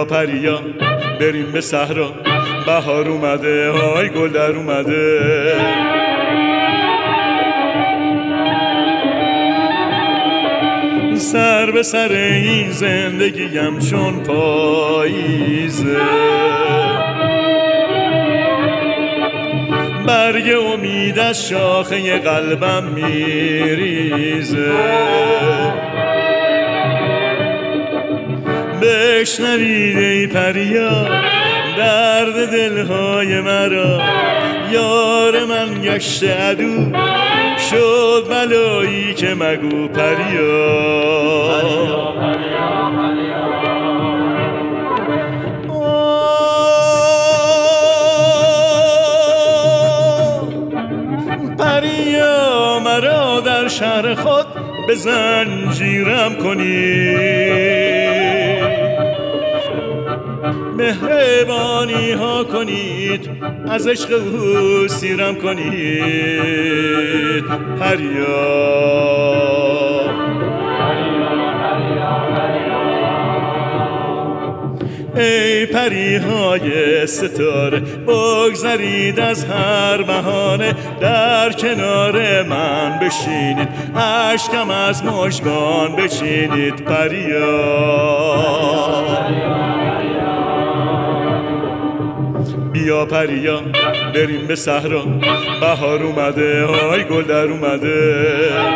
بیا پریا بریم به صحرا، بهار اومده های گل در اومده. سر به سر این زندگیم چون پاییزه، برگ امید از شاخه قلبم میریزه. بشنوید ای پریا درد دلهای مرا، یار من گشته عدو شد بلایی که مگو پریا. پریا مرا در شهر خود به زنجیرم کنی، مهربانی ها کنید از عشق او سیرم کنید. پریا ای پریهای ستاره بگذرید از هر بهانه، در کنار من بشینید اشکم از مژگان بچینید. پریا بیا پریا بریم به صحرا، بهار اومده های گل در اومده.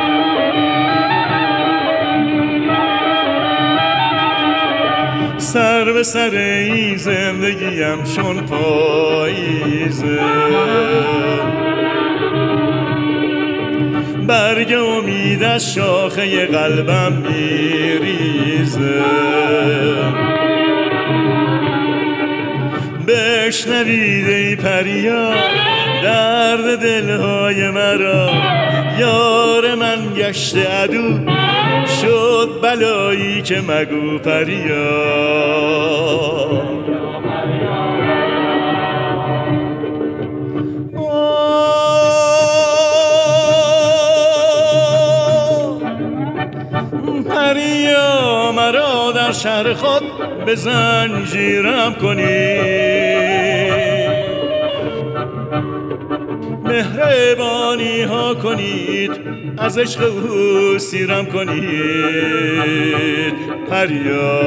سر به سر این زندگیم چون پاییزه، برگ امید از شاخه قلبم میریزه. بشنوید ای پریا درد دلهای مرا، یار من گشته عدو شد بلایی که مگو پریا. پریا مرا در شهر خود به زنجیرم کنی، مهربانی ها کنید از عشق او سیرم کنید. پریا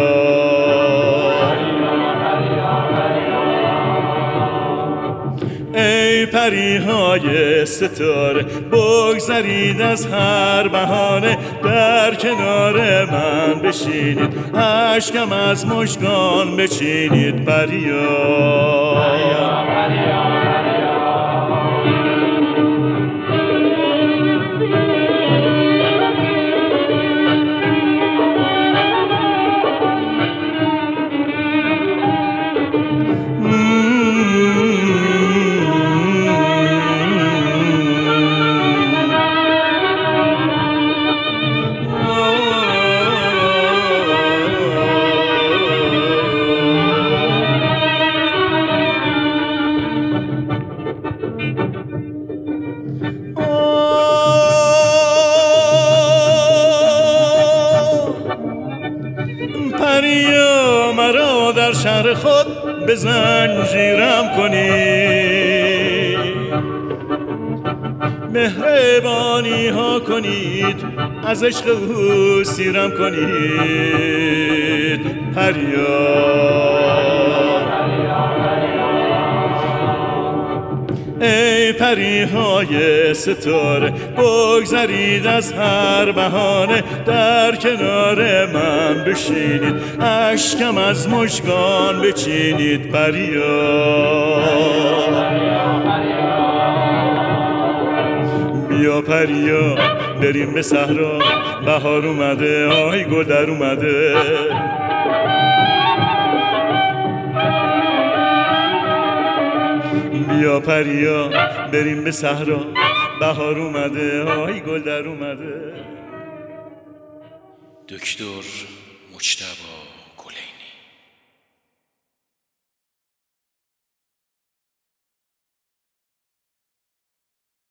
ای پریهای ستاره بگذرید از هر بهانه، در کنار من بشینید اشکم از مژگان بچینید. پریا پریا مرا در شهر خود به زنجیرم کنی، مهربانی ها کنید از عشق او سیرم کنید. پریا ای پریهای ستاره بگذرید از هر بهانه، در کنار من بشینید اشکم از مژگان بچینید. پریا بیا پریا بریم به صحرا، بهار اومده آی گل در اومده. بیا پریا بریم به صحرا، بهار اومده آی گل در اومده. دکتر مجتبی